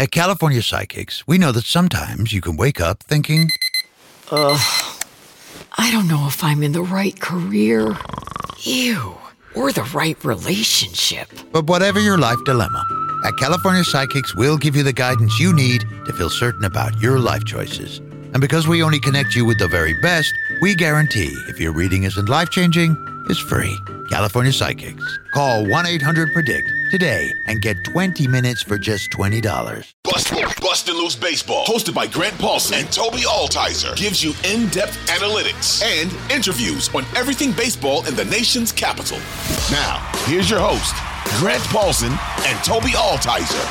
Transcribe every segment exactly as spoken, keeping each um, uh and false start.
At California Psychics, we know that sometimes you can wake up thinking, Ugh, I don't know if I'm in the right career. Ew, or the right relationship. But whatever your life dilemma, at California Psychics, we'll give you the guidance you need to feel certain about your life choices. And because we only connect you with the very best, we guarantee if your reading isn't life-changing, it's free. California Psychics. Call one eight hundred predict today and get twenty minutes for just twenty dollars. Bust, Bust and Loose Baseball, hosted by Grant Paulson and Toby Altizer, gives you in-depth analytics and interviews on everything baseball in the nation's capital. Now, here's your host, Grant Paulson and Toby Altizer.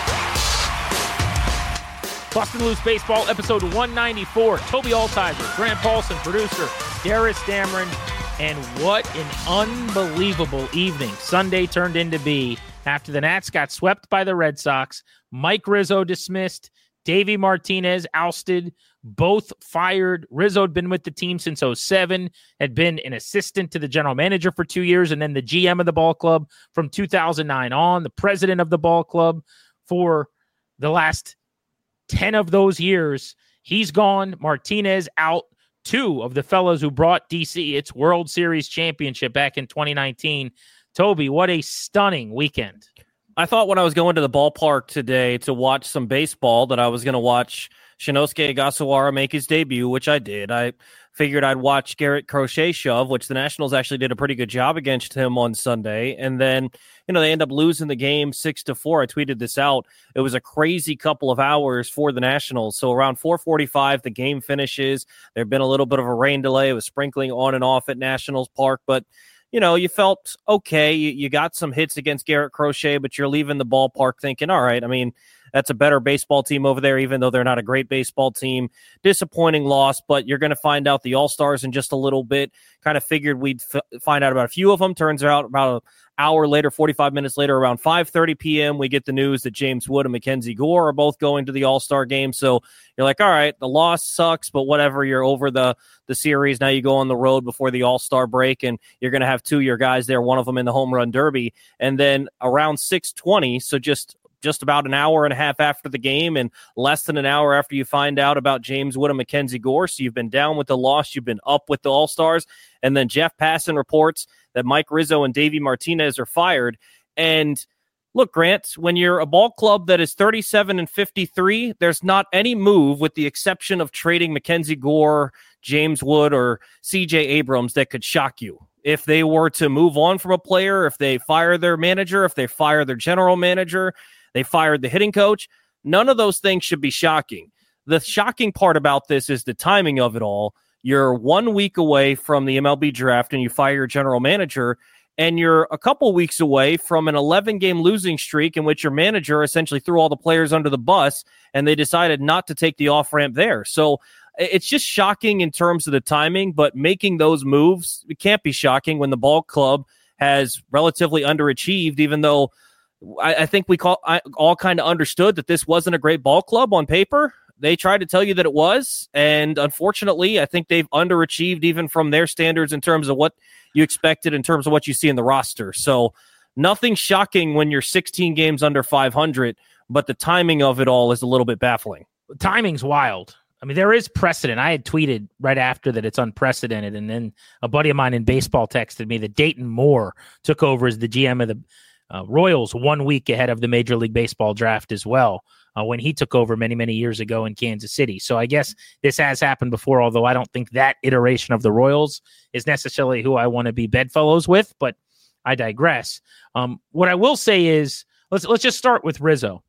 Bust and Loose Baseball, episode one ninety-four. Toby Altizer, Grant Paulson, producer, Darius Dameron. And what an unbelievable evening Sunday turned in to be after the Nats got swept by the Red Sox. Mike Rizzo dismissed, Davey Martinez ousted, both fired. Rizzo had been with the team since oh seven, had been an assistant to the general manager for two years, and then the G M of the ball club from two thousand nine on, the president of the ball club for the last ten of those years. He's gone. Martinez out. Two of the fellows who brought D C its World Series championship back in twenty nineteen. Toby, what a stunning weekend. I thought when I was going to the ballpark today to watch some baseball that I was going to watch Shinosuke Gasawara make his debut, which I did. I figured I'd watch Garrett Crochet shove, which the Nationals actually did a pretty good job against him on Sunday. And then, you know, they end up losing the game six to four. I tweeted this out. It was a crazy couple of hours for the Nationals. So around four forty-five, the game finishes. There had been a little bit of a rain delay. It was sprinkling on and off at Nationals Park, but you know, you felt okay. You, you got some hits against Garrett Crochet, but you're leaving the ballpark thinking, all right, I mean, that's a better baseball team over there, even though they're not a great baseball team. Disappointing loss, but you're going to find out the All-Stars in just a little bit. Kind of figured we'd f- find out about a few of them. Turns out about an hour later, forty-five minutes later, around five thirty p.m., we get the news that James Wood and Mackenzie Gore are both going to the All-Star game. So you're like, all right, the loss sucks, but whatever, you're over the, the series. Now you go on the road before the All-Star break, and you're going to have two of your guys there, one of them in the home run derby. And then around six twenty, so just just about an hour and a half after the game and less than an hour after you find out about James Wood and Mackenzie Gore. So you've been down with the loss. You've been up with the All-Stars. And then Jeff Passan reports that Mike Rizzo and Davey Martinez are fired. And look, Grant, when you're a ball club that is thirty-seven and fifty-three, there's not any move with the exception of trading Mackenzie Gore, James Wood, or C J Abrams that could shock you. If they were to move on from a player, if they fire their manager, if they fire their general manager, they fired the hitting coach. None of those things should be shocking. The shocking part about this is the timing of it all. You're one week away from the M L B draft and you fire your general manager, and you're a couple weeks away from an eleven-game losing streak in which your manager essentially threw all the players under the bus and they decided not to take the off-ramp there. So it's just shocking in terms of the timing, but making those moves, it can't be shocking when the ball club has relatively underachieved, even though I, I think we call, I, all kind of understood that this wasn't a great ball club on paper. They tried to tell you that it was, and unfortunately, I think they've underachieved even from their standards in terms of what you expected, in terms of what you see in the roster. So nothing shocking when you're sixteen games under five hundred, but the timing of it all is a little bit baffling. Timing's wild. I mean, there is precedent. I had tweeted right after that it's unprecedented, and then a buddy of mine in baseball texted me that Dayton Moore took over as the G M of the uh, Royals one week ahead of the Major League Baseball draft as well, uh, when he took over many, many years ago in Kansas City. So I guess this has happened before, although I don't think that iteration of the Royals is necessarily who I want to be bedfellows with, but I digress. Um, what I will say is, let's let's just start with Rizzo.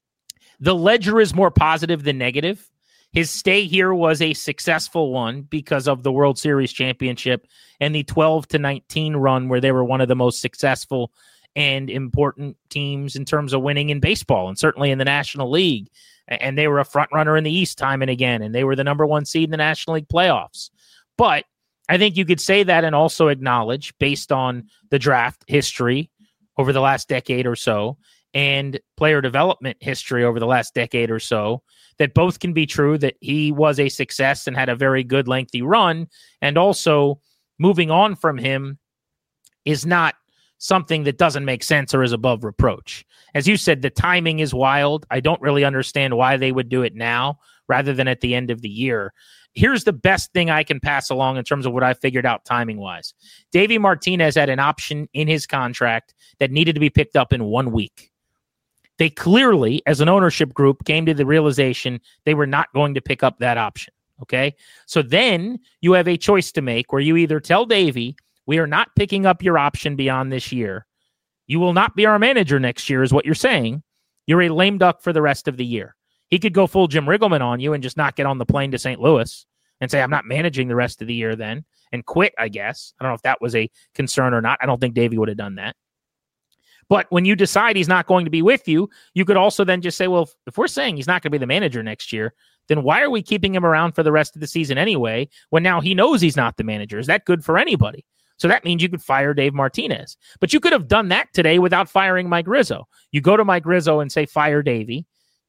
The ledger is more positive than negative. His stay here was a successful one because of the World Series championship and the twelve to nineteen run where they were one of the most successful and important teams in terms of winning in baseball and certainly in the National League. And they were a front runner in the East time and again, and they were the number one seed in the National League playoffs. But I think you could say that and also acknowledge, based on the draft history over the last decade or so and player development history over the last decade or so, that both can be true, that he was a success and had a very good lengthy run, and also moving on from him is not something that doesn't make sense or is above reproach. As you said, the timing is wild. I don't really understand why they would do it now rather than at the end of the year. Here's the best thing I can pass along in terms of what I figured out timing-wise. Davey Martinez had an option in his contract that needed to be picked up in one week. They clearly, as an ownership group, came to the realization they were not going to pick up that option, okay? So then you have a choice to make where you either tell Davey, we are not picking up your option beyond this year. You will not be our manager next year is what you're saying. You're a lame duck for the rest of the year. He could go full Jim Riggleman on you and just not get on the plane to Saint Louis and say, I'm not managing the rest of the year then, and quit, I guess. I don't know if that was a concern or not. I don't think Davey would have done that. But when you decide he's not going to be with you, you could also then just say, well, if, if we're saying he's not going to be the manager next year, then why are we keeping him around for the rest of the season anyway, when now he knows he's not the manager? Is that good for anybody? So that means you could fire Dave Martinez. But you could have done that today without firing Mike Rizzo. You go to Mike Rizzo and say, fire Davey.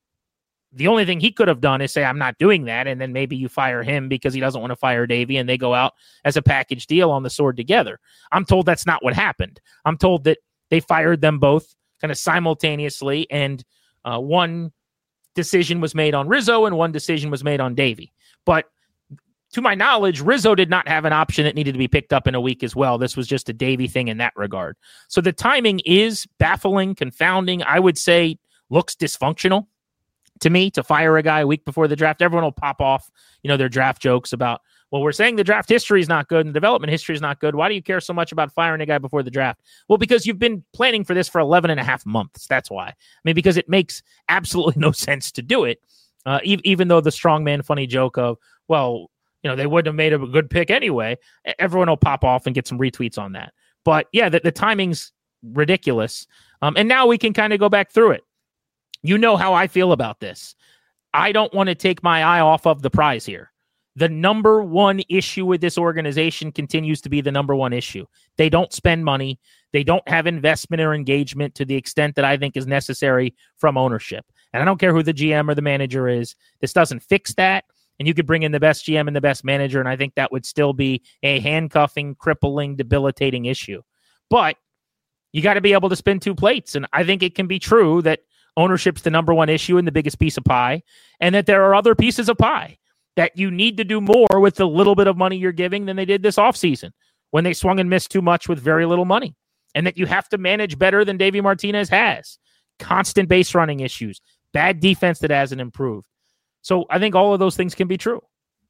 The only thing he could have done is say, I'm not doing that, and then maybe you fire him because he doesn't want to fire Davey, and they go out as a package deal on the sword together. I'm told that's not what happened. I'm told that they fired them both kind of simultaneously, and uh, one decision was made on Rizzo and one decision was made on Davey. But to my knowledge, Rizzo did not have an option that needed to be picked up in a week as well. This was just a Davey thing in that regard. So the timing is baffling, confounding. I would say looks dysfunctional to me to fire a guy a week before the draft. Everyone will pop off, you know, their draft jokes about, well, we're saying the draft history is not good and the development history is not good. Why do you care so much about firing a guy before the draft? Well, because you've been planning for this for eleven and a half months. That's why. I mean, because it makes absolutely no sense to do it, uh, e- even though the strongman funny joke of, well, you know, they wouldn't have made a good pick anyway. Everyone will pop off and get some retweets on that. But yeah, the, the timing's ridiculous. Um, and now we can kind of go back through it. You know how I feel about this. I don't want to take my eye off of the prize here. The number one issue with this organization continues to be the number one issue. They don't spend money. They don't have investment or engagement to the extent that I think is necessary from ownership. And I don't care who the G M or the manager is. This doesn't fix that. And you could bring in the best G M and the best manager, and I think that would still be a handcuffing, crippling, debilitating issue. But you got to be able to spin two plates. And I think it can be true that ownership's the number one issue and the biggest piece of pie, and that there are other pieces of pie that you need to do more with the little bit of money you're giving than they did this offseason when they swung and missed too much with very little money, and that you have to manage better than Davey Martinez has. Constant base running issues, bad defense that hasn't improved. So I think all of those things can be true.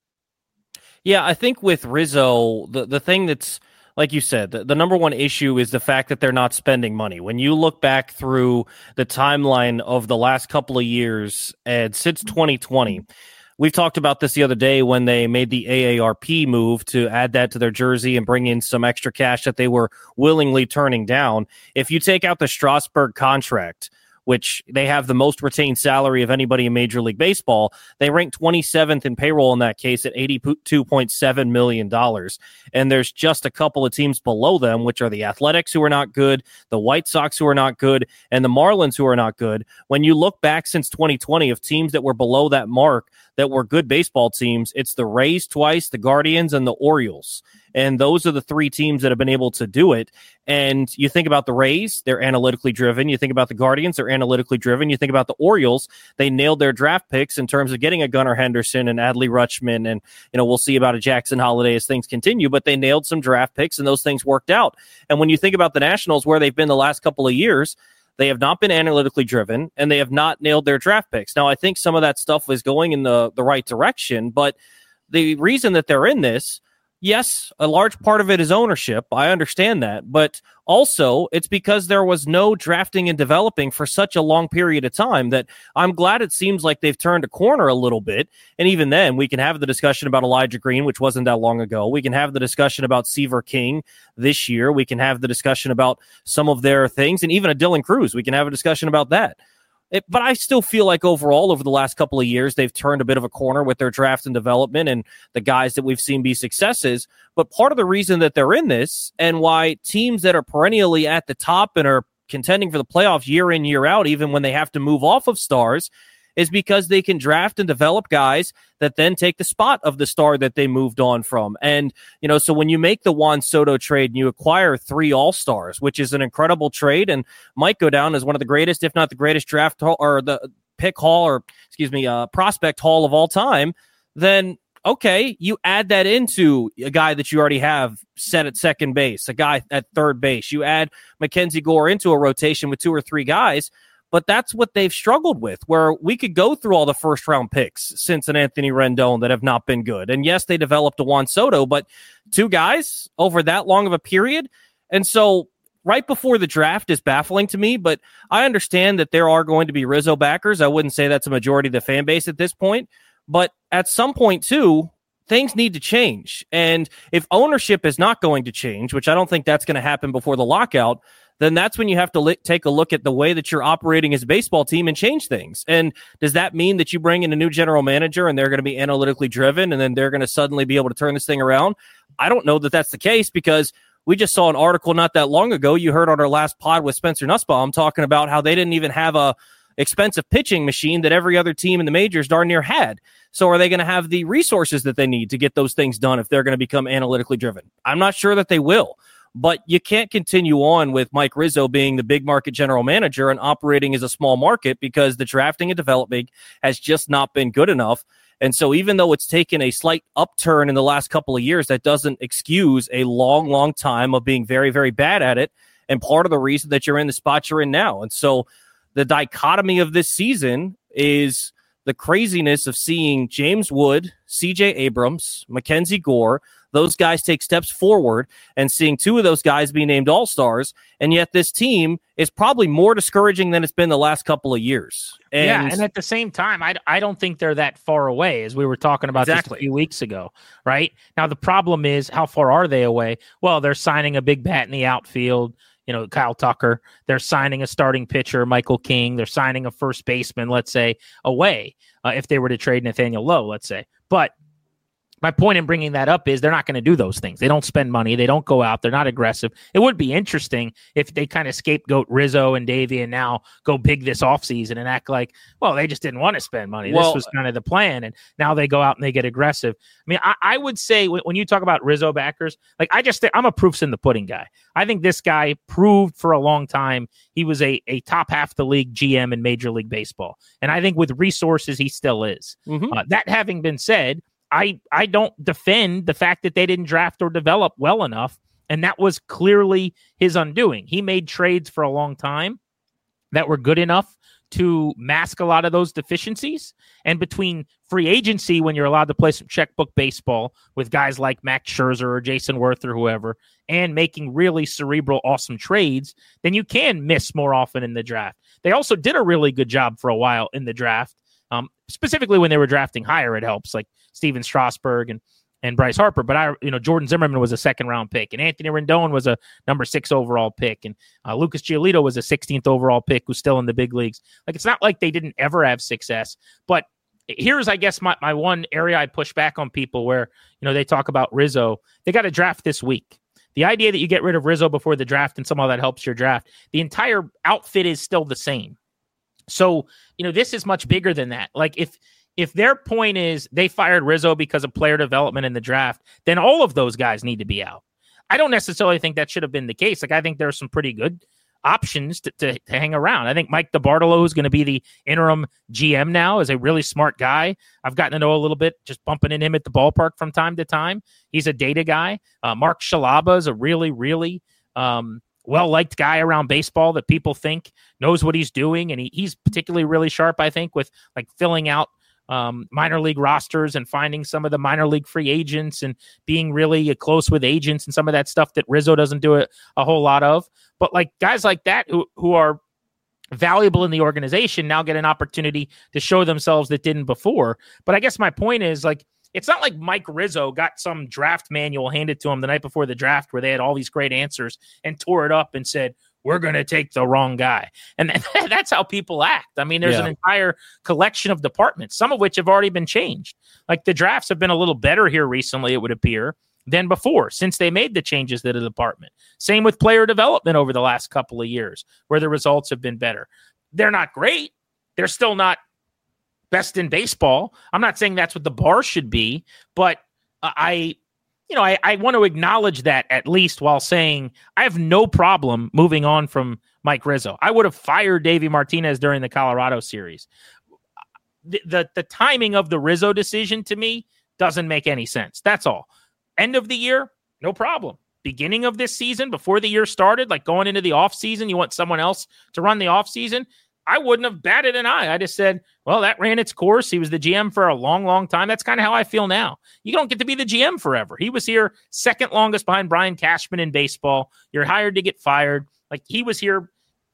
Yeah, I think with Rizzo, the, the thing that's, like you said, the, the number one issue is the fact that they're not spending money. When you look back through the timeline of the last couple of years, and since twenty twenty, we've talked about this the other day when they made the A A R P move to add that to their jersey and bring in some extra cash that they were willingly turning down. If you take out the Strasburg contract, which they have the most retained salary of anybody in Major League Baseball, they rank twenty-seventh in payroll in that case at eighty-two point seven million dollars. And there's just a couple of teams below them, which are the Athletics, who are not good, the White Sox, who are not good, and the Marlins, who are not good. When you look back since twenty twenty of teams that were below that mark that were good baseball teams, it's the Rays twice, the Guardians, and the Orioles. And those are the three teams that have been able to do it. And you think about the Rays, they're analytically driven. You think about the Guardians, they're analytically driven. You think about the Orioles, they nailed their draft picks in terms of getting a Gunnar Henderson and Adley Rutschman. And, you know, we'll see about a Jackson Holiday as things continue, but they nailed some draft picks and those things worked out. And when you think about the Nationals, where they've been the last couple of years, they have not been analytically driven and they have not nailed their draft picks. Now, I think some of that stuff is going in the, the right direction, but the reason that they're in this, yes, a large part of it is ownership. I understand that. But also, it's because there was no drafting and developing for such a long period of time that I'm glad it seems like they've turned a corner a little bit. And even then, we can have the discussion about Elijah Green, which wasn't that long ago. We can have the discussion about Seaver King this year. We can have the discussion about some of their things. And even a Dylan Cruz, we can have a discussion about that. It, but I still feel like overall over the last couple of years, they've turned a bit of a corner with their draft and development and the guys that we've seen be successes. But part of the reason that they're in this and why teams that are perennially at the top and are contending for the playoffs year in, year out, even when they have to move off of stars, is because they can draft and develop guys that then take the spot of the star that they moved on from. And, you know, so when you make the Juan Soto trade and you acquire three all-stars, which is an incredible trade and might go down as one of the greatest, if not the greatest draft haul, or the pick haul, or excuse me, uh, prospect haul of all time, then okay, you add that into a guy that you already have set at second base, a guy at third base. You add Mackenzie Gore into a rotation with two or three guys, but that's what they've struggled with, where we could go through all the first-round picks since an Anthony Rendon that have not been good. And yes, they developed a Juan Soto, but two guys over that long of a period. And so right before the draft is baffling to me, but I understand that there are going to be Rizzo backers. I wouldn't say that's a majority of the fan base at this point. But at some point, too, things need to change. And if ownership is not going to change, which I don't think that's going to happen before the lockout, then that's when you have to li- take a look at the way that you're operating as a baseball team and change things. And does that mean that you bring in a new general manager and they're going to be analytically driven and then they're going to suddenly be able to turn this thing around? I don't know that that's the case, because we just saw an article not that long ago. You heard on our last pod with Spencer Nussbaum talking about how they didn't even have a expensive pitching machine that every other team in the majors darn near had. So are they going to have the resources that they need to get those things done if they're going to become analytically driven? I'm not sure that they will, but you can't continue on with Mike Rizzo being the big market general manager and operating as a small market, because the drafting and development has just not been good enough. And so even though it's taken a slight upturn in the last couple of years, that doesn't excuse a long, long time of being very, very bad at it. And part of the reason that you're in the spot you're in now. And so the dichotomy of this season is the craziness of seeing James Wood, C J Abrams, Mackenzie Gore, those guys take steps forward, and seeing two of those guys be named all-stars. And yet this team is probably more discouraging than it's been the last couple of years. And yeah, and at the same time, I, I don't think they're that far away, as we were talking about exactly. just a few weeks ago, right? Now, the problem is, how far are they away? Well, they're signing a big bat in the outfield. You know, Kyle Tucker. They're signing a starting pitcher, Michael King. They're signing a first baseman, let's say, away, uh, if they were to trade Nathaniel Lowe, let's say. But my point in bringing that up is they're not going to do those things. They don't spend money. They don't go out. They're not aggressive. It would be interesting if they kind of scapegoat Rizzo and Davey and now go big this offseason and act like, well, they just didn't want to spend money. Well, this was kind of the plan. And now they go out and they get aggressive. I mean, I, I would say when, when you talk about Rizzo backers, like I just, I'm a proofs in the pudding guy. I think this guy proved for a long time he was a, a top half the league G M in Major League Baseball. And I think with resources, he still is. Mm-hmm. Uh, that having been said, I, I don't defend the fact that they didn't draft or develop well enough, and that was clearly his undoing. He made trades for a long time that were good enough to mask a lot of those deficiencies, and between free agency, when you're allowed to play some checkbook baseball with guys like Max Scherzer or Jason Worth or whoever, and making really cerebral, awesome trades, then you can miss more often in the draft. They also did a really good job for a while in the draft. Um, specifically when they were drafting higher, it helps, like Steven Strasburg and, and Bryce Harper. But I, you know, Jordan Zimmerman was a second round pick, and Anthony Rendon was a number six overall pick, and uh, Lucas Giolito was a sixteenth overall pick who's still in the big leagues. Like, it's not like they didn't ever have success. But here's, I guess, my, my one area I push back on people where, you know, they talk about Rizzo. They got a draft this week. The idea that you get rid of Rizzo before the draft and somehow that helps your draft, the entire outfit is still the same. So, you know, this is much bigger than that. Like, if if their point is they fired Rizzo because of player development in the draft, then all of those guys need to be out. I don't necessarily think that should have been the case. Like, I think there are some pretty good options to, to, to hang around. I think Mike DeBartolo, who's going to be the interim G M now, is a really smart guy. I've gotten to know a little bit just bumping in him at the ballpark from time to time. He's a data guy. Uh, Mark Shalaba is a really, really um, well-liked guy around baseball that people think knows what he's doing. And he, he's particularly really sharp, I think, with like filling out um, minor league rosters and finding some of the minor league free agents and being really uh, close with agents and some of that stuff that Rizzo doesn't do a, a whole lot of. But like guys like that who, who are valuable in the organization now get an opportunity to show themselves that didn't before. But I guess my point is, like, it's not like Mike Rizzo got some draft manual handed to him the night before the draft where they had all these great answers and tore it up and said, we're going to take the wrong guy. And that's how people act. I mean, there's yeah. an entire collection of departments, some of which have already been changed. Like, the drafts have been a little better here recently, it would appear, than before, since they made the changes to the department. Same with player development over the last couple of years, where the results have been better. They're not great. They're still not best in baseball. I'm not saying that's what the bar should be, but uh, I, you know, I, I want to acknowledge that at least while saying I have no problem moving on from Mike Rizzo. I would have fired Davey Martinez during the Colorado series. The, the, the timing of the Rizzo decision to me doesn't make any sense. That's all. End of the year, no problem. Beginning of this season, before the year started, like going into the offseason, you want someone else to run the offseason. I wouldn't have batted an eye. I just said, well, that ran its course. He was the G M for a long, long time. That's kind of how I feel now. You don't get to be the G M forever. He was here second longest behind Brian Cashman in baseball. You're hired to get fired. Like he was here.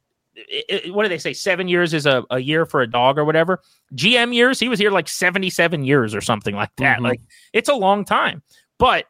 It, it, what do they say? Seven years is a, a year for a dog or whatever. G M years, he was here like seventy-seven years or something like that. Mm-hmm. Like it's a long time. But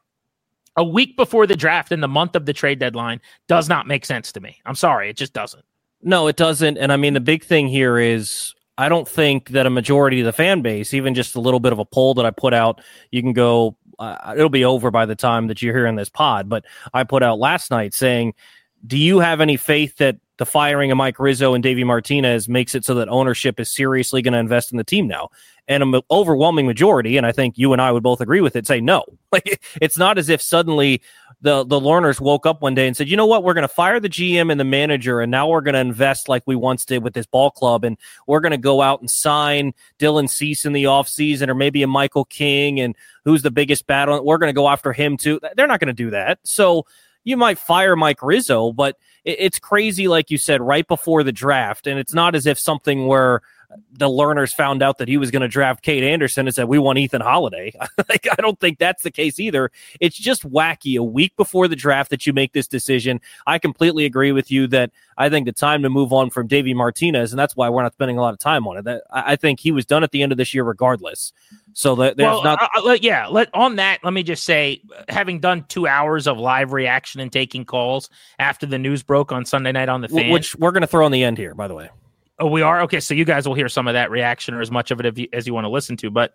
a week before the draft and the month of the trade deadline does not make sense to me. I'm sorry. It just doesn't. No, it doesn't. And I mean, the big thing here is I don't think that a majority of the fan base, even just a little bit of a poll that I put out, you can go, uh, it'll be over by the time that you're hearing this pod. But I put out last night saying, do you have any faith that the firing of Mike Rizzo and Davey Martinez makes it so that ownership is seriously going to invest in the team now? And an overwhelming majority, and I think you and I would both agree with it, say no. Like it's not as if suddenly the, the Lerners woke up one day and said, you know what, we're going to fire the G M and the manager, and now we're going to invest like we once did with this ball club, and we're going to go out and sign Dylan Cease in the offseason, or maybe a Michael King, and who's the biggest battle. We're going to go after him too. They're not going to do that. So you might fire Mike Rizzo, but it's crazy, like you said, right before the draft. And it's not as if something where the Lerners found out that he was going to draft Kate Anderson and said, we want Ethan Holiday. Like, I don't think that's the case either. It's just wacky a week before the draft that you make this decision. I completely agree with you that I think the time to move on from Davey Martinez, and that's why we're not spending a lot of time on it. That, I think he was done at the end of this year regardless. So that there's well, not. Uh, uh, yeah. Let on that. Let me just say, having done two hours of live reaction and taking calls after the news broke on Sunday night on the Fan, which we're going to throw on the end here, by the way. Oh, we are? Okay, so you guys will hear some of that reaction or as much of it as you, as you want to listen to, but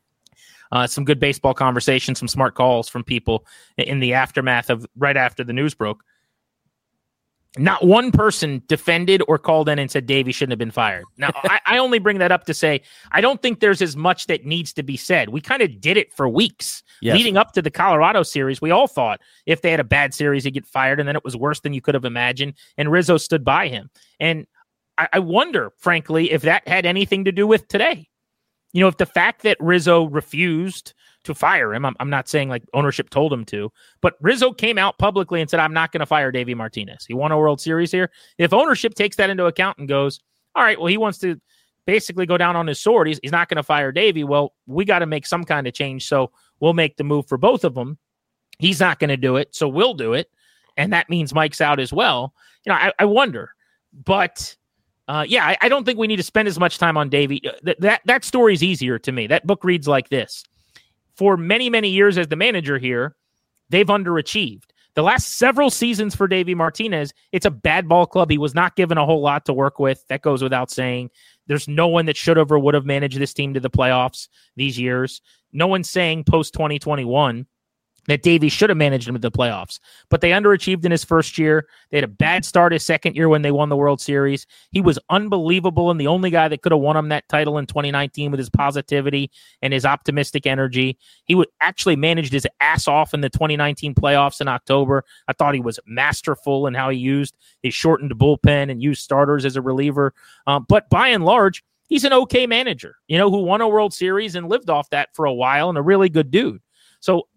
uh, some good baseball conversation, some smart calls from people in the aftermath of right after the news broke. Not one person defended or called in and said Davey shouldn't have been fired. Now, I, I only bring that up to say I don't think there's as much that needs to be said. We kind of did it for weeks. Yes. Leading up to the Colorado series. We all thought if they had a bad series, he'd get fired, and then it was worse than you could have imagined, and Rizzo stood by him. And I wonder, frankly, if that had anything to do with today. You know, if the fact that Rizzo refused to fire him, I'm, I'm not saying like ownership told him to, but Rizzo came out publicly and said, I'm not going to fire Davey Martinez. He won a World Series here. If ownership takes that into account and goes, all right, well, he wants to basically go down on his sword. He's, he's not going to fire Davey. Well, we got to make some kind of change. So we'll make the move for both of them. He's not going to do it. So we'll do it. And that means Mike's out as well. You know, I, I wonder, but Uh, yeah, I, I don't think we need to spend as much time on Davey. Th- that that story is easier to me. That book reads like this. For many, many years as the manager here, they've underachieved. The last several seasons for Davey Martinez, it's a bad ball club. He was not given a whole lot to work with. That goes without saying. There's no one that should have or would have managed this team to the playoffs these years. No one's saying post twenty twenty-one that Davey should have managed him to the playoffs, but they underachieved in his first year. They had a bad start his second year when they won the World Series. He was unbelievable and the only guy that could have won him that title in twenty nineteen with his positivity and his optimistic energy. He would actually managed his ass off in the twenty nineteen playoffs in October. I thought he was masterful in how he used his shortened bullpen and used starters as a reliever. Um, but by and large, he's an okay manager, you know, who won a World Series and lived off that for a while and a really good dude. So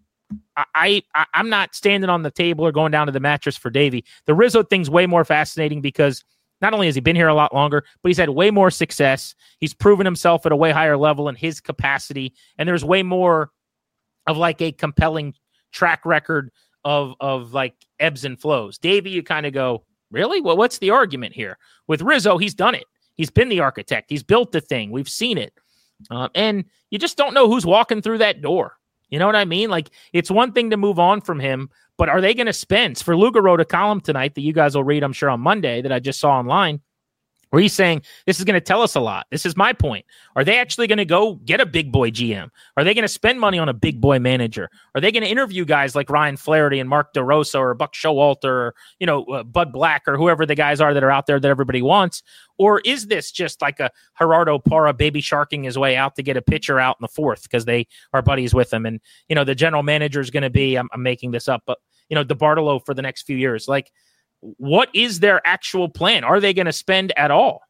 I, I, I'm not standing on the table or going down to the mattress for Davey. The Rizzo thing's way more fascinating because not only has he been here a lot longer, but he's had way more success. He's proven himself at a way higher level in his capacity, and there's way more of like a compelling track record of of like ebbs and flows. Davey, you kind of go, really? Well, what's the argument here? With Rizzo, he's done it. He's been the architect. He's built the thing. We've seen it. Uh, and you just don't know who's walking through that door. You know what I mean? Like, it's one thing to move on from him, but are they going to spend? For Luga wrote a column tonight that you guys will read, I'm sure, on Monday that I just saw online. where he's saying this is going to tell us a lot. This is my point. Are they actually going to go get a big boy G M? Are they going to spend money on a big boy manager? Are they going to interview guys like Ryan Flaherty and Mark DeRosa or Buck Showalter or, you know, uh, Bud Black or whoever the guys are that are out there that everybody wants? Or is this just like a Gerardo Parra baby sharking his way out to get a pitcher out in the fourth because they are buddies with him? And, you know, the general manager is going to be, I'm, I'm making this up, but, you know, DeBartolo for the next few years. Like, what is their actual plan? Are they going to spend at all?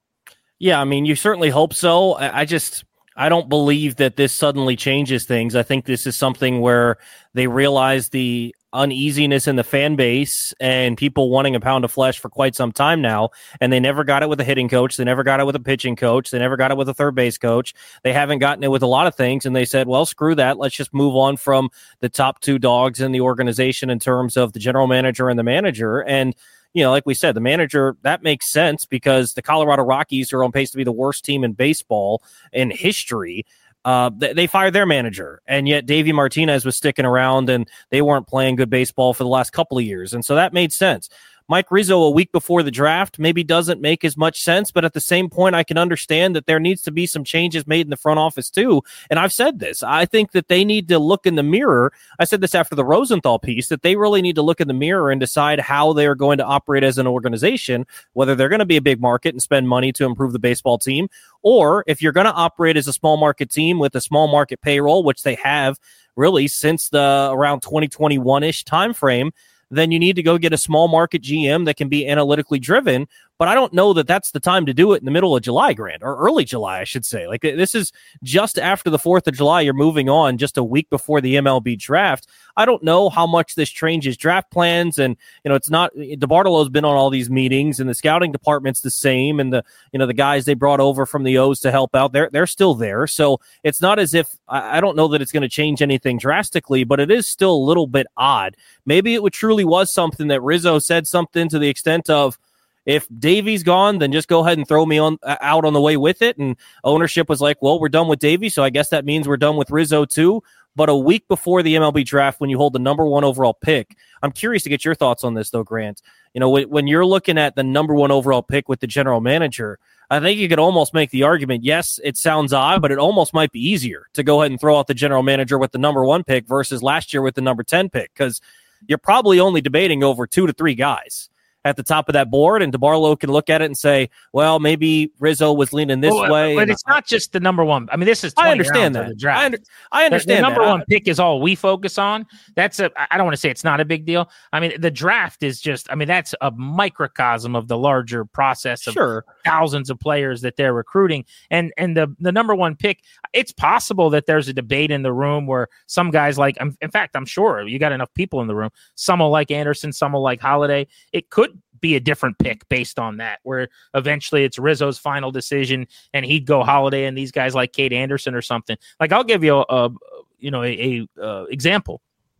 Yeah, I mean, you certainly hope so. I, I just, I don't believe that this suddenly changes things. I think this is something where they realize the uneasiness in the fan base and people wanting a pound of flesh for quite some time now, and they never got it with a hitting coach. They never got it with a pitching coach. They never got it with a third base coach. They haven't gotten it with a lot of things, and they said, well, screw that. Let's just move on from the top two dogs in the organization in terms of the general manager and the manager. And you know, like we said, the manager, that makes sense because the Colorado Rockies are on pace to be the worst team in baseball in history. Uh, they, they fired their manager, and yet Davey Martinez was sticking around, and they weren't playing good baseball for the last couple of years. And so that made sense. Mike Rizzo a week before the draft maybe doesn't make as much sense, but at the same point, I can understand that there needs to be some changes made in the front office too. And I've said this, I think that they need to look in the mirror. I said this after the Rosenthal piece, that they really need to look in the mirror and decide how they're going to operate as an organization, whether they're going to be a big market and spend money to improve the baseball team, or if you're going to operate as a small market team with a small market payroll, which they have really since the around twenty twenty-one-ish timeframe, then you need to go get a small market G M that can be analytically driven. But I don't know that that's the time to do it in the middle of July, Grant, or early July, I should say. Like, this is just after the fourth of July. You're moving on just a week before the M L B draft. I don't know how much this changes draft plans. And, you know, it's not, DeBartolo's been on all these meetings, and the scouting department's the same. And the, you know, the guys they brought over from the O's to help out, they're, they're still there. So it's not as if, I, I don't know that it's going to change anything drastically, but it is still a little bit odd. Maybe it would truly was something that Rizzo said something to the extent of, if Davey's gone, then just go ahead and throw me on uh, out on the way with it. And ownership was like, well, we're done with Davey, so I guess that means we're done with Rizzo too. But a week before the M L B draft, when you hold the number one overall pick, I'm curious to get your thoughts on this, though, Grant. You know, when, when you're looking at the number one overall pick with the general manager, I think you could almost make the argument, yes, it sounds odd, but it almost might be easier to go ahead and throw out the general manager with the number one pick versus last year with the number ten pick, because you're probably only debating over two to three guys at the top of that board, and DeBartolo can look at it and say, well, maybe Rizzo was leaning this well, way. But it's not just the number one. I mean, this is twenty I understand that. Of the draft. I, under, I understand the, the number that. one pick is all we focus on. That's a, I don't want to say it's not a big deal. I mean, the draft is just, I mean, that's a microcosm of the larger process of sure. thousands of players that they're recruiting. And, and the, the number one pick, it's possible that there's a debate in the room where some guys like, in fact, I'm sure you got enough people in the room. Some will like Anderson, some will like Holiday. It could be a different pick based on that, where eventually it's Rizzo's final decision and he'd go Holiday and these guys like Kate Anderson or something. Like, I'll give you a, a you know, a, a uh, example.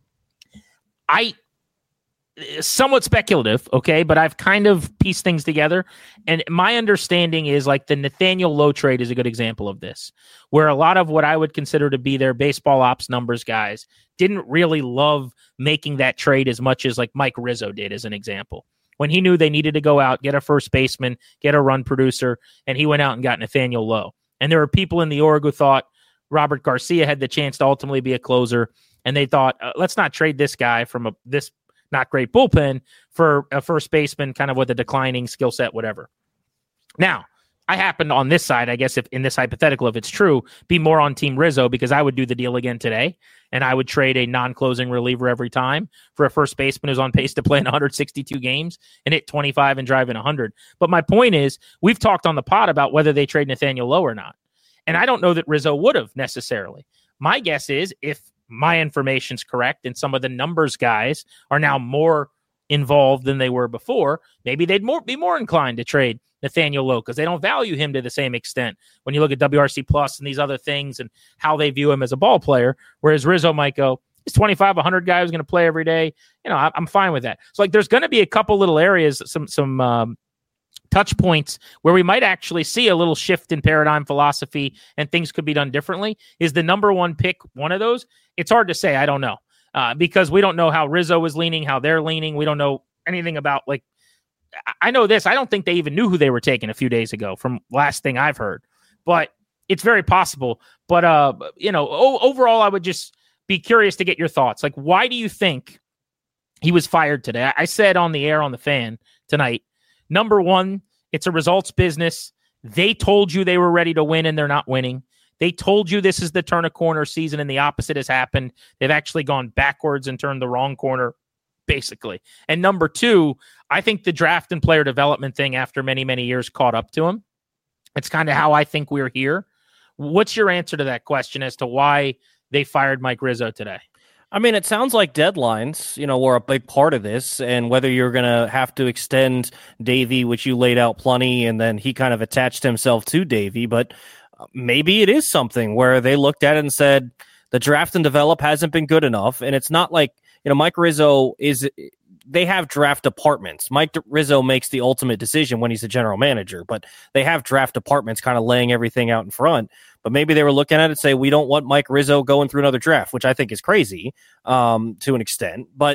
I somewhat speculative, okay, but I've kind of pieced things together. And my understanding is like the Nathaniel Lowe trade is a good example of this, where a lot of what I would consider to be their baseball ops numbers guys didn't really love making that trade as much as like Mike Rizzo did, as an example. When he knew they needed to go out, get a first baseman, get a run producer, and he went out and got Nathaniel Lowe. And there were people in the org who thought Robert Garcia had the chance to ultimately be a closer, and they thought, uh, let's not trade this guy from a, this not great bullpen for a first baseman kind of with a declining skill set, whatever. Now, I happen on this side, I guess, if in this hypothetical, if it's true, be more on Team Rizzo, because I would do the deal again today, and I would trade a non-closing reliever every time for a first baseman who's on pace to play in one hundred sixty-two games and hit twenty-five and drive in one hundred. But my point is, we've talked on the pod about whether they trade Nathaniel Lowe or not, and I don't know that Rizzo would have necessarily. My guess is, if my information's correct and some of the numbers guys are now more involved than they were before, maybe they'd more be more inclined to trade Nathaniel Lowe, because they don't value him to the same extent when you look at W R C Plus and these other things and how they view him as a ball player, whereas Rizzo might go, he's twenty-five, one hundred guy who's going to play every day. You know, I'm fine with that. So, like, there's going to be a couple little areas, some some um, touch points where we might actually see a little shift in paradigm philosophy and things could be done differently. Is the number one pick one of those? It's hard to say. I don't know, uh, because we don't know how Rizzo is leaning, how they're leaning. We don't know anything about, like, I know this. I don't think they even knew who they were taking a few days ago from last thing I've heard, but it's very possible. But, uh, you know, o- overall, I would just be curious to get your thoughts. Like, why do you think he was fired today? I said on the air on the Fan tonight, number one, it's a results business. They told you they were ready to win and they're not winning. They told you this is the turn a corner season and the opposite has happened. They've actually gone backwards and turned the wrong corner, basically. And number two, I think the draft and player development thing after many, many years caught up to him. It's kind of how I think we're here. What's your answer to that question as to why they fired Mike Rizzo today? I mean, it sounds like deadlines, you know, were a big part of this, and whether you're going to have to extend Davey, which you laid out plenty, and then he kind of attached himself to Davey, but maybe it is something where they looked at it and said, the draft and develop hasn't been good enough, and it's not like, you know, Mike Rizzo is, they have draft departments. Mike Rizzo makes the ultimate decision when he's the general manager, but they have draft departments kind of laying everything out in front. But maybe they were looking at it and say, we don't want Mike Rizzo going through another draft, which I think is crazy um, to an extent. But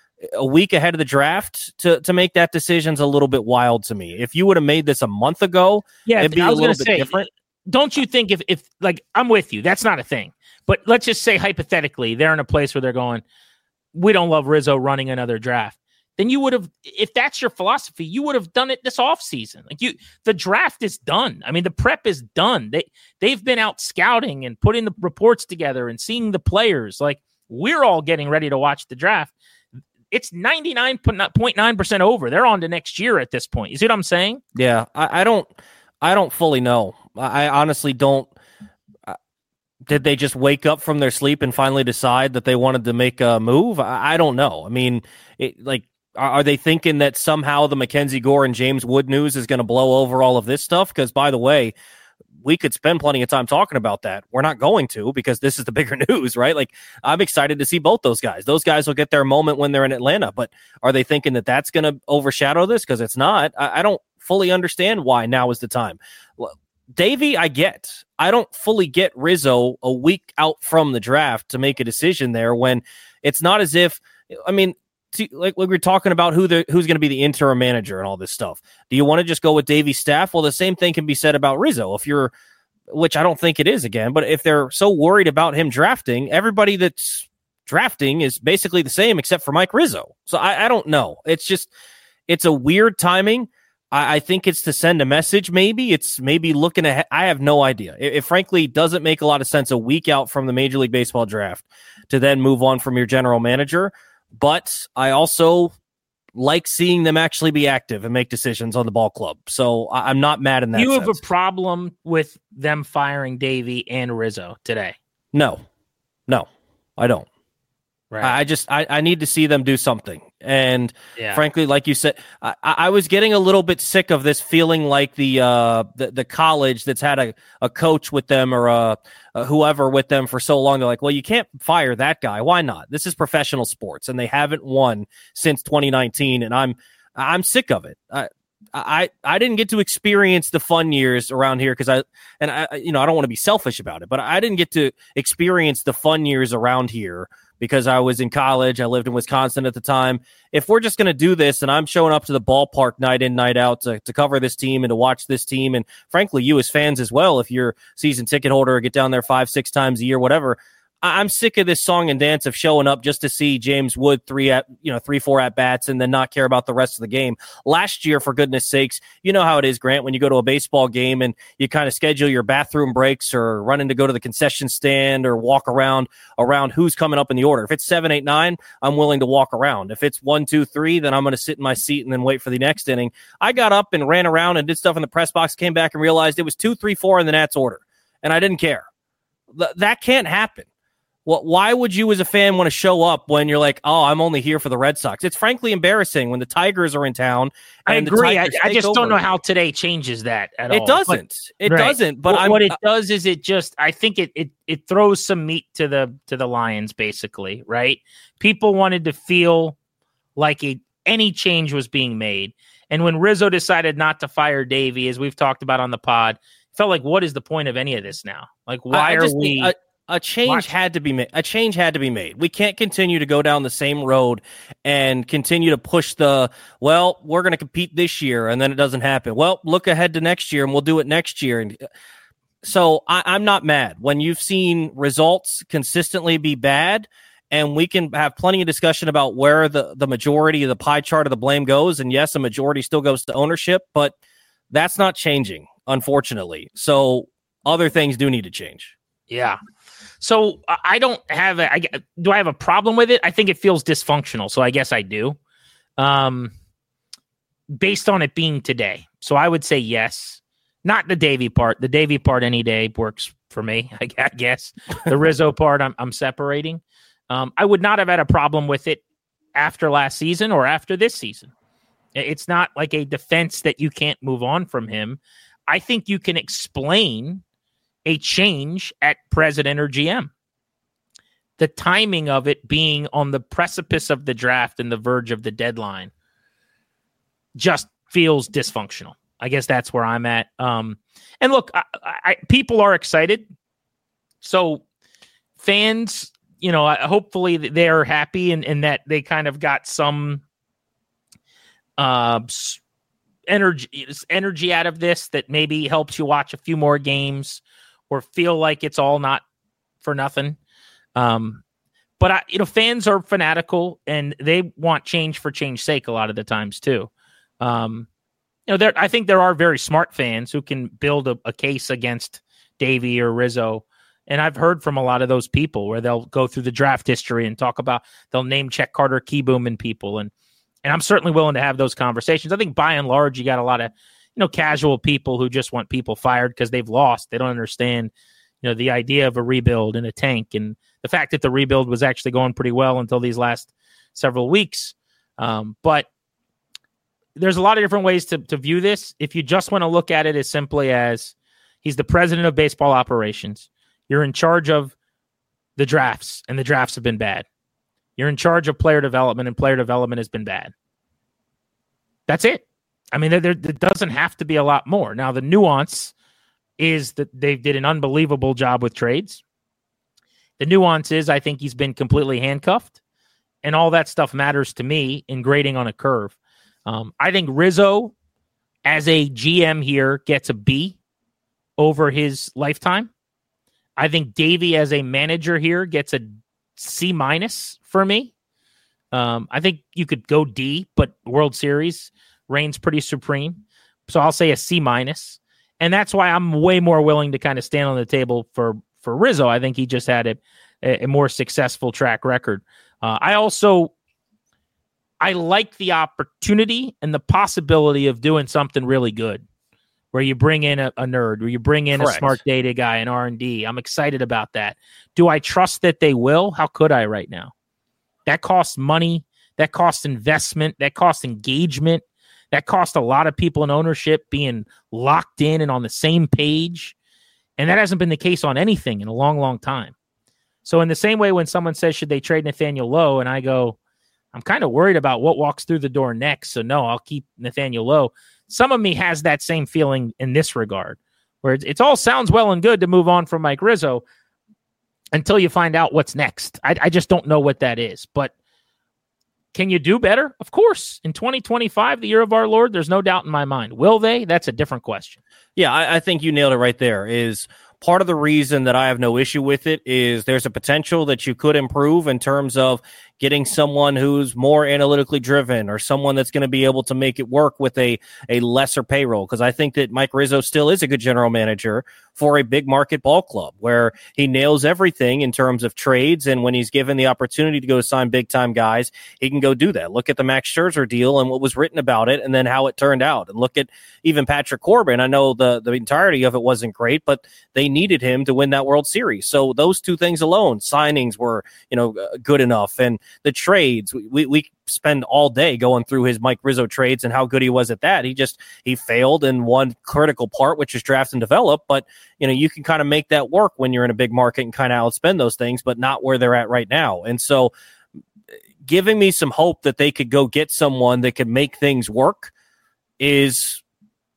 a week ahead of the draft to, to make that decision is a little bit wild to me. If you would have made this a month ago, yeah, it'd be I was a little gonna bit say, different. Don't you think if, if, like, I'm with you, that's not a thing. But let's just say hypothetically, they're in a place where they're going, we don't love Rizzo running another draft. Then you would have, if that's your philosophy, you would have done it this offseason. Like you, the draft is done. I mean, the prep is done. They, they've been out scouting and putting the reports together and seeing the players. Like, we're all getting ready to watch the draft. It's ninety-nine point nine percent over. They're on to next year at this point. You see what I'm saying? Yeah, I, I don't, I don't fully know. I honestly don't. Uh, did they just wake up from their sleep and finally decide that they wanted to make a move? I, I don't know. I mean, it, like, are they thinking that somehow the Mackenzie Gore and James Wood news is going to blow over all of this stuff? Because, by the way, we could spend plenty of time talking about that. We're not going to, because this is the bigger news, right? Like, I'm excited to see both those guys. Those guys will get their moment when they're in Atlanta. But are they thinking that that's going to overshadow this? Because it's not. I, I don't fully understand why now is the time. Well, Davey, I get. I don't fully get Rizzo a week out from the draft to make a decision there when it's not as if, I mean, to, like, like we we're talking about who the who's going to be the interim manager and all this stuff. Do you want to just go with Davey's staff? Well, the same thing can be said about Rizzo. If you're, which I don't think it is again, but if they're so worried about him drafting, everybody that's drafting is basically the same except for Mike Rizzo. So I, I don't know. It's just, it's a weird timing. I, I think it's to send a message. Maybe it's maybe looking ahead. I have no idea. It, it frankly doesn't make a lot of sense a week out from the Major League Baseball draft to then move on from your general manager. But I also like seeing them actually be active and make decisions on the ball club. So I, I'm not mad in that You sense. have a problem with them firing Davey and Rizzo today? No, no, I don't. Right. I just I, I need to see them do something. And Yeah. frankly, like you said, I, I was getting a little bit sick of this feeling like the uh the, the college that's had a, a coach with them or a, a whoever with them for so long. They're like, well, you can't fire that guy. Why not? This is professional sports, and they haven't won since twenty nineteen, and I'm I'm sick of it. I I I didn't get to experience the fun years around here because I and I you know I don't want to be selfish about it, but I didn't get to experience the fun years around here because I was in college. I lived in Wisconsin at the time. If we're just going to do this and I'm showing up to the ballpark night in, night out to, to cover this team and to watch this team, and frankly, you as fans as well, if you're a season ticket holder or get down there five, six times a year, whatever, I'm sick of this song and dance of showing up just to see James Wood three at you know three four at bats and then not care about the rest of the game. Last year, for goodness sakes, you know how it is, Grant, when you go to a baseball game and you kind of schedule your bathroom breaks or running to go to the concession stand or walk around around who's coming up in the order. If it's seven, eight, nine, I'm willing to walk around. If it's one, two, three, then I'm going to sit in my seat and then wait for the next inning. I got up and ran around and did stuff in the press box, came back and realized it was two, three, four in the Nats order, and I didn't care. Th- that can't happen. Well, why would you as a fan want to show up when you're like, oh, I'm only here for the Red Sox? It's frankly embarrassing when the Tigers are in town. I And agree. I, The I just don't know over. how today changes that at It all. doesn't. But, it right. doesn't. But what, I'm, what it does is it just, I think it, it it throws some meat to the to the Lions, basically, right? People wanted to feel like a, any change was being made. And when Rizzo decided not to fire Davey, as we've talked about on the pod, it felt like, what is the point of any of this now? Like, why I, I are just we... Think, I, A change Watch. had to be made. A change had to be made. We can't continue to go down the same road and continue to push the, well, we're going to compete this year, and then it doesn't happen. Well, look ahead to next year, and we'll do it next year. And so I, I'm not mad. When you've seen results consistently be bad, and we can have plenty of discussion about where the, the majority of the pie chart of the blame goes, and yes, a majority still goes to ownership, but that's not changing, unfortunately. So other things do need to change. Yeah. So I don't have a, I, do I have a problem with it? I think it feels dysfunctional. So I guess I do, um, based on it being today. So I would say yes, not the Davey part. The Davey part any day works for me, I guess. The Rizzo part I'm, I'm separating. Um, I would not have had a problem with it after last season or after this season. It's not like a defense that you can't move on from him. I think you can explain a change at president or G M. The timing of it being on the precipice of the draft and the verge of the deadline just feels dysfunctional. I guess that's where I'm at. Um, and look, I, I, people are excited. So fans, you know, hopefully they're happy and, and that they kind of got some uh, energy, energy out of this that maybe helps you watch a few more games or feel like it's all not for nothing. Um, but, I, you know, fans are fanatical and they want change for change's sake a lot of the times too. Um, you know, there, I think there are very smart fans who can build a, a case against Davey or Rizzo. And I've heard from a lot of those people where they'll go through the draft history and talk about, they'll name check Carter Kieboom and people. And, and I'm certainly willing to have those conversations. I think by and large, you got a lot of, you know, casual people who just want people fired because they've lost. They don't understand, you know, the idea of a rebuild and a tank and the fact that the rebuild was actually going pretty well until these last several weeks. Um, but there's a lot of different ways to, to view this. If you just want to look at it as simply as he's the president of baseball operations, you're in charge of the drafts and the drafts have been bad. You're in charge of player development and player development has been bad. That's it. I mean, there, there doesn't have to be a lot more. Now, the nuance is that they did an unbelievable job with trades. The nuance is I think he's been completely handcuffed, and all that stuff matters to me in grading on a curve. Um, I think Rizzo, as a G M here, gets a B over his lifetime. I think Davey, as a manager here, gets a C minus for me. Um, I think you could go D, but World Series reigns pretty supreme. So I'll say a C minus. And that's why I'm way more willing to kind of stand on the table for, for Rizzo. I think he just had a, a more successful track record. Uh, I also, I like the opportunity and the possibility of doing something really good where you bring in a, a nerd, where you bring in Correct. a smart data guy, an R and D. I'm excited about that. Do I trust that they will? How could I right now? That costs money. That costs investment. That costs engagement. That cost a lot of people in ownership being locked in and on the same page. And that hasn't been the case on anything in a long, long time. So in the same way, when someone says, should they trade Nathaniel Lowe? And I go, I'm kind of worried about what walks through the door next. So no, I'll keep Nathaniel Lowe. Some of me has that same feeling in this regard, where it's, it's all sounds well and good to move on from Mike Rizzo until you find out what's next. I, I just don't know what that is. But can you do better? Of course. In twenty twenty-five, the year of our Lord, there's no doubt in my mind. Will they? That's a different question. Yeah, I, I think you nailed it right there. Is part of the reason that I have no issue with it is there's a potential that you could improve in terms of getting someone who's more analytically driven or someone that's going to be able to make it work with a, a lesser payroll. Because I think that Mike Rizzo still is a good general manager for a big market ball club where he nails everything in terms of trades. And when he's given the opportunity to go sign big time guys, he can go do that. Look at the Max Scherzer deal and what was written about it and then how it turned out. And look at even Patrick Corbin. I know the, the entirety of it wasn't great, but they needed him to win that World Series. So those two things alone, signings were, you know, good enough. And the trades, we, we spend all day going through his Mike Rizzo trades and how good he was at that. He just, he failed in one critical part, which is draft and develop. But, you know, you can kind of make that work when you're in a big market and kind of outspend those things, but not where they're at right now. And so giving me some hope that they could go get someone that could make things work is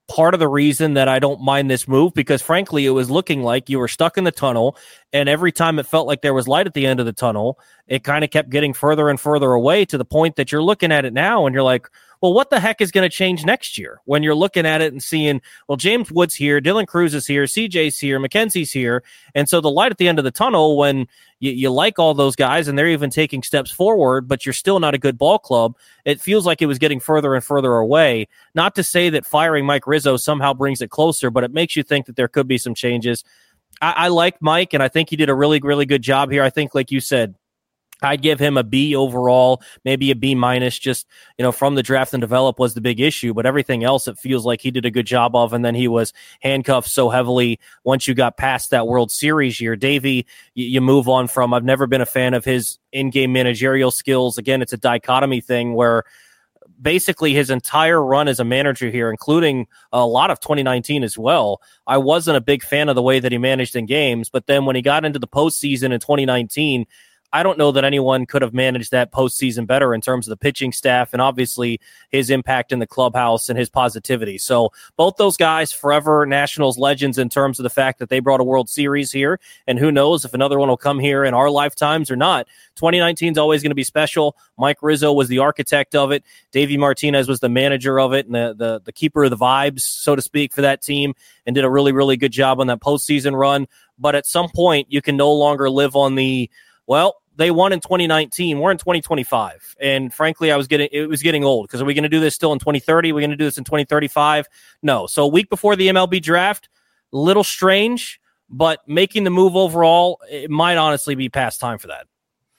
part of the reason that I don't mind this move, because frankly, it was looking like you were stuck in the tunnel, and every time it felt like there was light at the end of the tunnel, it kind of kept getting further and further away, to the point that you're looking at it now and you're like, well, what the heck is going to change next year? When you're looking at it and seeing, well, James Wood's here, Dylan Cruz is here, C J's here, McKenzie's here. And so the light at the end of the tunnel, when you, you like all those guys and they're even taking steps forward, but you're still not a good ball club, it feels like it was getting further and further away. Not to say that firing Mike Rizzo somehow brings it closer, but it makes you think that there could be some changes. I, I like Mike, and I think he did a really, really good job here. I think, like you said, I'd give him a B overall, maybe a B minus, just, you know, from the draft and develop was the big issue, but everything else it feels like he did a good job of. And then he was handcuffed so heavily once you got past that World Series year. Davey, you, you move on from, I've never been a fan of his in-game managerial skills. Again, it's a dichotomy thing where basically his entire run as a manager here, including a lot of twenty nineteen as well, I wasn't a big fan of the way that he managed in games. But then when he got into the postseason in twenty nineteen, I don't know that anyone could have managed that postseason better in terms of the pitching staff and obviously his impact in the clubhouse and his positivity. So both those guys, forever Nationals legends in terms of the fact that they brought a World Series here. And who knows if another one will come here in our lifetimes or not. twenty nineteen is always going to be special. Mike Rizzo was the architect of it. Davey Martinez was the manager of it and the, the, the keeper of the vibes, so to speak, for that team, and did a really, really good job on that postseason run. But at some point, you can no longer live on the, well, they won in twenty nineteen. We're in twenty twenty-five. And frankly, I was getting, it was getting old, because are we going to do this still in twenty thirty? Are we going to do this in twenty thirty-five? No. So a week before the M L B draft, a little strange, but making the move overall, it might honestly be past time for that.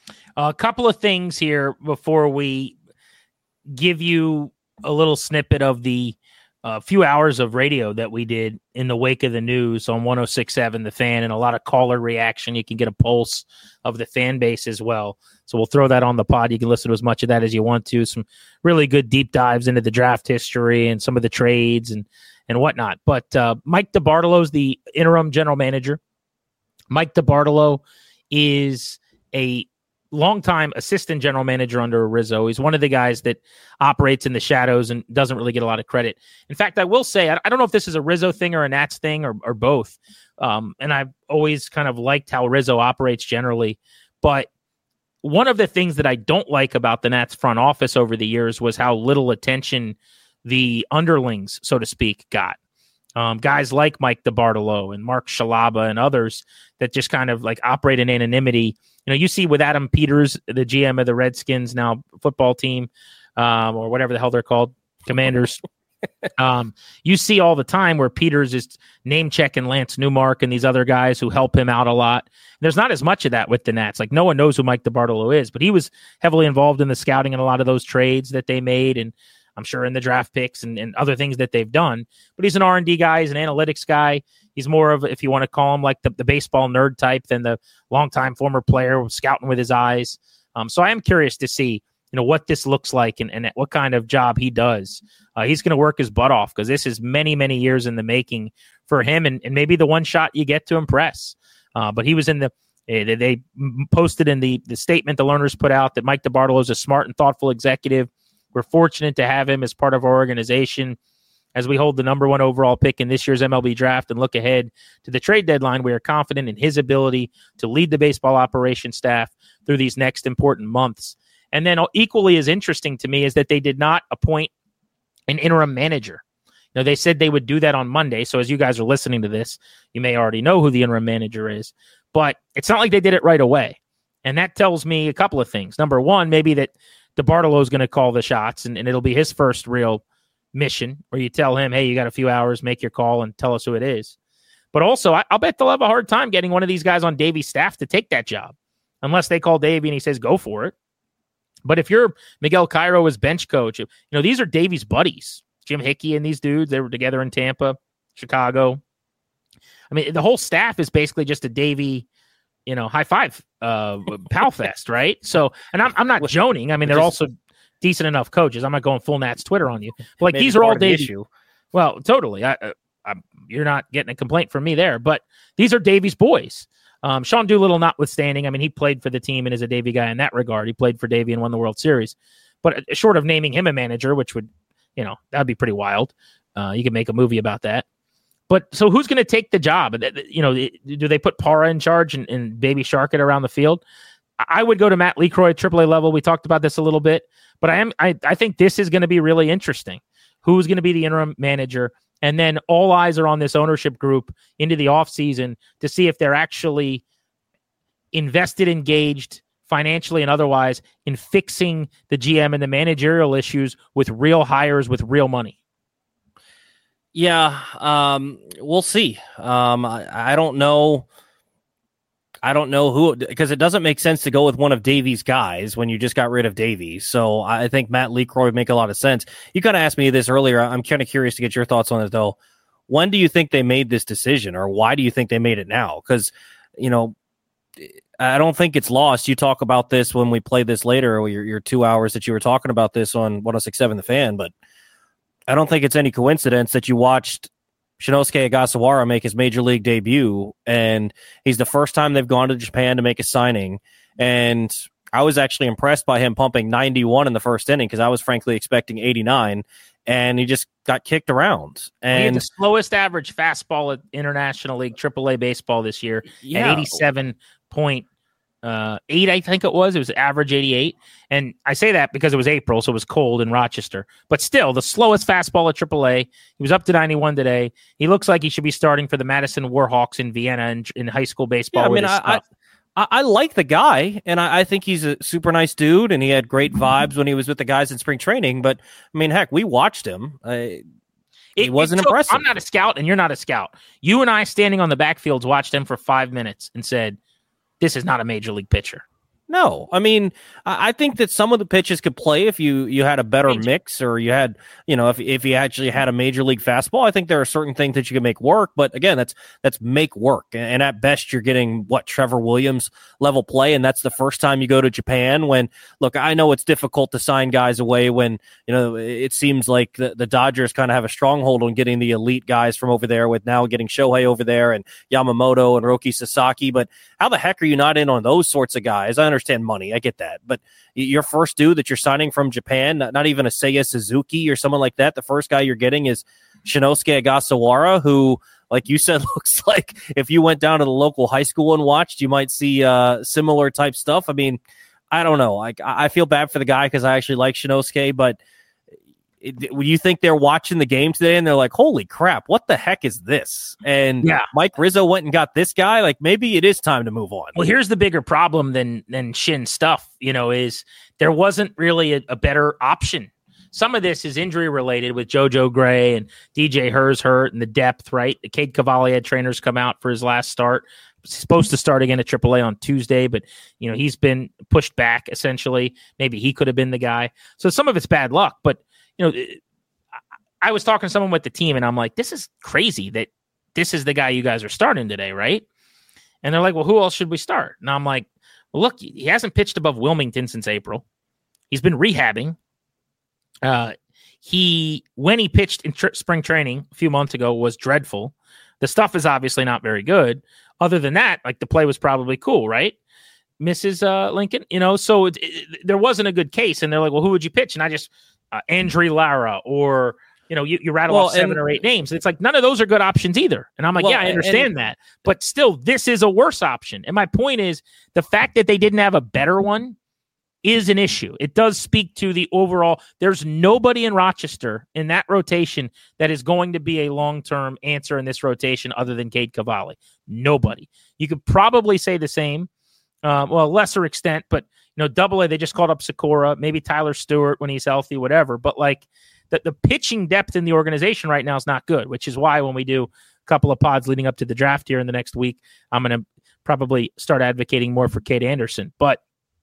A couple of things here before we give you a little snippet of the uh, few hours of radio that we did in the wake of the news on one oh six point seven The Fan, and a lot of caller reaction. You can get a pulse of the fan base as well. So we'll throw that on the pod. You can listen to as much of that as you want to. Some really good deep dives into the draft history and some of the trades and, and whatnot. But uh, Mike DeBartolo is the interim general manager. Mike DeBartolo is a longtime assistant general manager under Rizzo. He's one of the guys that operates in the shadows and doesn't really get a lot of credit. In fact, I will say, I, I don't know if this is a Rizzo thing or a Nats thing or, or both. Um, and I've always kind of liked how Rizzo operates generally. But one of the things that I don't like about the Nats front office over the years was how little attention the underlings, so to speak, got. Um, guys like Mike DeBartolo and Mark Shalaba and others that just kind of like operate in anonymity. You know, you see with Adam Peters, the G M of the Redskins now football team, um, or whatever the hell they're called, Commanders. um, you see all the time where Peters is name checking Lance Newmark and these other guys who help him out a lot. There's not as much of that with the Nats. Like, no one knows who Mike DeBartolo is, but he was heavily involved in the scouting and a lot of those trades that they made, and I'm sure in the draft picks and, and other things that they've done. But he's an R and D guy. He's an analytics guy. He's more of, if you want to call him, like the, the baseball nerd type than the longtime former player scouting with his eyes. Um, so I am curious to see, you know, what this looks like and, and what kind of job he does. Uh, he's going to work his butt off because this is many, many years in the making for him, and, and maybe the one shot you get to impress. Uh, but he was in the They, they posted in the, the statement the learners put out that Mike DeBartolo is a smart and thoughtful executive. We're fortunate to have him as part of our organization. As we hold the number one overall pick in this year's M L B draft and look ahead to the trade deadline, we are confident in his ability to lead the baseball operations staff through these next important months. And then equally as interesting to me is that they did not appoint an interim manager. Now, they said they would do that on Monday. So as you guys are listening to this, you may already know who the interim manager is. But it's not like they did it right away. And that tells me a couple of things. Number one, maybe that DeBartolo is going to call the shots, and, and it'll be his first real mission where you tell him, hey, you got a few hours, make your call and tell us who it is. But also, I, I'll bet they'll have a hard time getting one of these guys on Davey's staff to take that job unless they call Davey and he says, go for it. But if you're Miguel Cairo as bench coach, you know, these are Davey's buddies, Jim Hickey and these dudes. They were together in Tampa, Chicago. I mean, the whole staff is basically just a Davey, you know, high five, uh, pal fest, right? So, and I'm I'm not joning. I mean, they're also decent enough coaches. I'm not going full Nats Twitter on you. But like, these are all Davey. Issue. Well, totally. I, I, you're not getting a complaint from me there. But these are Davey's boys. Um, Sean Doolittle notwithstanding. I mean, he played for the team and is a Davey guy in that regard. He played for Davey and won the World Series. But short of naming him a manager, which would, you know, that'd be pretty wild. Uh, you can make a movie about that. But so who's going to take the job? You know, do they put Parra in charge and, and Baby Shark it around the field? I would go to Matt LeCroy, triple A level. We talked about this a little bit, but I am I, I think this is going to be really interesting. Who's going to be the interim manager? And then all eyes are on this ownership group into the offseason to see if they're actually invested, engaged financially and otherwise in fixing the G M and the managerial issues with real hires with real money. Yeah, um, we'll see. Um, I, I don't know. I don't know who, because it doesn't make sense to go with one of Davies' guys when you just got rid of Davies. So I think Matt LeCroy would make a lot of sense. You kind of asked me this earlier. I'm kind of curious to get your thoughts on it, though. When do you think they made this decision, or why do you think they made it now? Because, you know, I don't think it's lost. You talk about this when we play this later, or your, your two hours that you were talking about this on one oh six point seven The Fan, but I don't think it's any coincidence that you watched Shinosuke Ogasawara make his major league debut, and he's the first time they've gone to Japan to make a signing. And I was actually impressed by him pumping ninety-one in the first inning, because I was frankly expecting eighty-nine, and he just got kicked around. And he had the slowest average fastball at International League triple A baseball this year yeah. at eighty-seven point eight, I think it was. It was average eighty-eight. And I say that because it was April, so it was cold in Rochester. But still, the slowest fastball at triple A. He was up to ninety-one today. He looks like he should be starting for the Madison Warhawks in Vienna in, in high school baseball. Yeah, I mean, I, I, I like the guy, and I, I think he's a super nice dude, and he had great vibes when he was with the guys in spring training. But, I mean, heck, we watched him. Uh, It, it wasn't it took, impressive. I'm not a scout, and you're not a scout. You and I, standing on the backfields, watched him for five minutes and said, this is not a major league pitcher. No, I mean, I think that some of the pitches could play if you, you had a better Major. mix, or you had, you know, if if you actually had a major league fastball. I think there are certain things that you can make work, but again, that's that's make work, and at best you're getting what Trevor Williams level play, and that's the first time you go to Japan. When look, I know it's difficult to sign guys away when you know it seems like the, the Dodgers kind of have a stronghold on getting the elite guys from over there, with now getting Shohei over there and Yamamoto and Roki Sasaki. But how the heck are you not in on those sorts of guys? I understand money, I get that, but your first dude that you're signing from Japan, not, not even a Seiya Suzuki or someone like that, the first guy you're getting is Shinosuke Ogasawara, who, like you said, looks like if you went down to the local high school and watched, you might see uh, similar type stuff. I mean, I don't know. Like, I feel bad for the guy because I actually like Shinosuke, but it, you think they're watching the game today and they're like, holy crap, what the heck is this? And yeah. Mike Rizzo went and got this guy. Like, maybe it is time to move on. Well, here's the bigger problem than than Shin stuff, you know, is there wasn't really a, a better option. Some of this is injury related with JoJo Gray and D J Hers hurt and the depth, right? The Cade Cavalli had trainers come out for his last start. He's supposed to start again at triple A on Tuesday, but you know, he's been pushed back essentially. Maybe he could have been the guy. So some of it's bad luck, but you know, I was talking to someone with the team and I'm like, this is crazy that this is the guy you guys are starting today, right? And they're like, well, who else should we start? And I'm like, well, look, he hasn't pitched above Wilmington since April. He's been rehabbing. Uh, he, when he pitched in tr- spring training a few months ago, was dreadful. The stuff is obviously not very good. Other than that, like the play was probably cool, right? Missus Uh, Lincoln, you know, so it, it, there wasn't a good case. And they're like, well, who would you pitch? And I just, uh, Andry Lara, or, you know, you, you rattle well, off seven and, or eight names. It's like, none of those are good options either. And I'm like, well, yeah, I understand and, that. But still, this is a worse option. And my point is the fact that they didn't have a better one is an issue. It does speak to the overall, there's nobody in Rochester in that rotation that is going to be a long-term answer in this rotation other than Cade Cavalli. Nobody. You could probably say the same, uh, well, lesser extent, but you know, double A, they just called up Sakura, maybe Tyler Stewart when he's healthy, whatever. But like the, the pitching depth in the organization right now is not good, which is why when we do a couple of pods leading up to the draft here in the next week, I'm going to probably start advocating more for Cade Anderson. But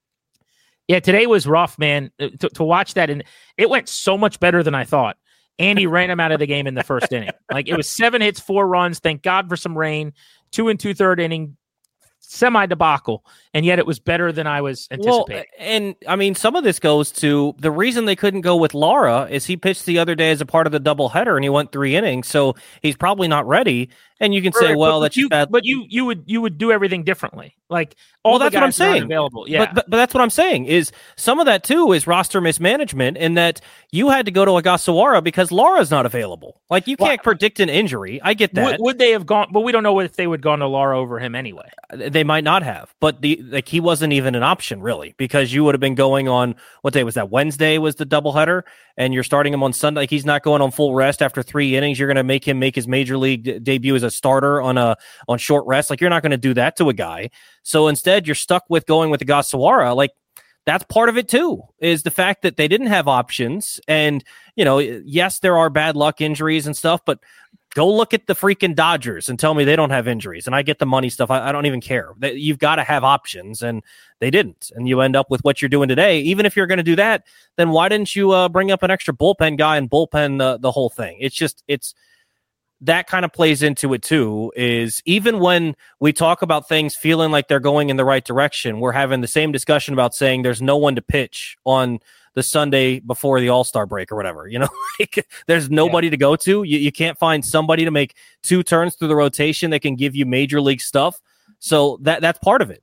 yeah, today was rough, man, to, to watch that. And it went so much better than I thought. Andy ran him out of the game in the first inning. Like it was seven hits, four runs. Thank God for some rain. Two and two third inning, semi debacle. And yet it was better than I was anticipating. Well, and I mean, some of this goes to the reason they couldn't go with Lara is he pitched the other day as a part of the doubleheader and he went three innings. So he's probably not ready. And you can say, right, well, but, that's but you, bad. But you you would you would do everything differently. Like all well, the that's what I'm guys that aren't saying. Available, yeah. But, but but that's what I'm saying is some of that too is roster mismanagement in that you had to go to Ogasawara because Lara's not available. Like you can't well, predict an injury. I get that. Would, would they have gone? But we don't know if they would have gone to Lara over him anyway. They might not have. But the like he wasn't even an option really because you would have been going on what day was that? Wednesday was the doubleheader, and you're starting him on Sunday. Like he's not going on full rest after three innings. You're going to make him make his major league d- debut as a starter on a on short rest. Like you're not going to do that to a guy. So instead, you're stuck with going with the Ogasawara. Like that's part of it too, is the fact that they didn't have options. And, you know, yes, there are bad luck injuries and stuff, but go look at the freaking Dodgers and tell me they don't have injuries. And I get the money stuff. I, I don't even care. They, you've got to have options, and they didn't. And you end up with what you're doing today. Even if you're going to do that, then why didn't you uh, bring up an extra bullpen guy and bullpen the, the whole thing? It's just, it's, that kind of plays into it too, is even when we talk about things feeling like they're going in the right direction, we're having the same discussion about saying there's no one to pitch on the Sunday before the All-Star break or whatever, you know, like there's nobody yeah. to go to. You, you can't find somebody to make two turns through the rotation that can give you major league stuff. So that that's part of it.